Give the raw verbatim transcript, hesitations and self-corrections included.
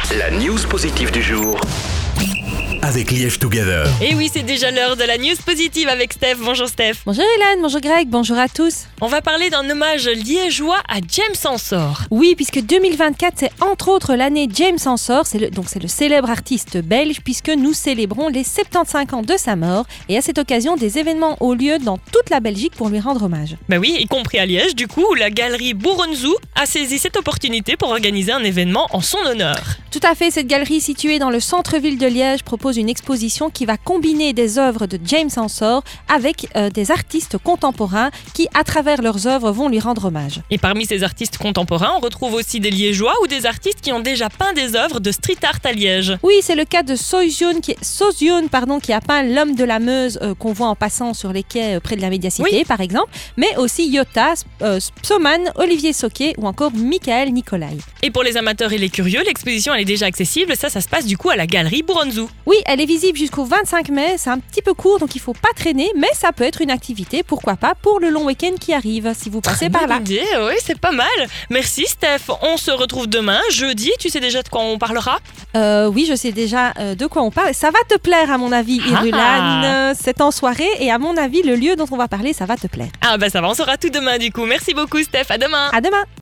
La news positive du jour avec Liège Together. Et oui, c'est déjà l'heure de la news positive avec Steph. Bonjour Steph. Bonjour Hélène, bonjour Greg, bonjour à tous. On va parler d'un hommage liégeois à James Ensor. Oui, puisque deux mille vingt-quatre, c'est entre autres l'année James Ensor, c'est le, donc c'est le célèbre artiste belge, puisque nous célébrons les soixante-quinze ans de sa mort. Et à cette occasion, des événements ont lieu dans toute la Belgique pour lui rendre hommage. Bah oui, y compris à Liège, du coup, où la galerie Bouronzou a saisi cette opportunité pour organiser un événement en son honneur. Tout à fait, cette galerie située dans le centre-ville de Liège propose une exposition qui va combiner des œuvres de James Ensor avec euh, des artistes contemporains qui, à travers leurs œuvres, vont lui rendre hommage. Et parmi ces artistes contemporains, on retrouve aussi des Liégeois ou des artistes qui ont déjà peint des œuvres de street art à Liège. Oui, c'est le cas de Sojoun qui, Sojoun, pardon, qui a peint l'homme de la Meuse euh, qu'on voit en passant sur les quais euh, près de la Médiacité, oui. par exemple, mais aussi Yotta, euh, Psoman, Olivier Soquet ou encore Michael Nicolai. Et pour les amateurs et les curieux, l'exposition elle est déjà accessible. Ça, ça se passe du coup à la galerie Bouronzou. Oui, elle est visible jusqu'au vingt-cinq mai. C'est un petit peu court, donc il faut pas traîner, mais ça peut être une activité, pourquoi pas, pour le long week-end qui arrive, si vous passez par là. Idée, oui, c'est pas mal. Merci Steph. On se retrouve demain, jeudi. Tu sais déjà de quoi on parlera ? euh, Oui, je sais déjà euh, de quoi on parle. Ça va te plaire, à mon avis, ah. Irulan. C'est en soirée et à mon avis, le lieu dont on va parler, ça va te plaire. Ah bah ça va, on saura tout demain du coup. Merci beaucoup Steph. À demain. À demain.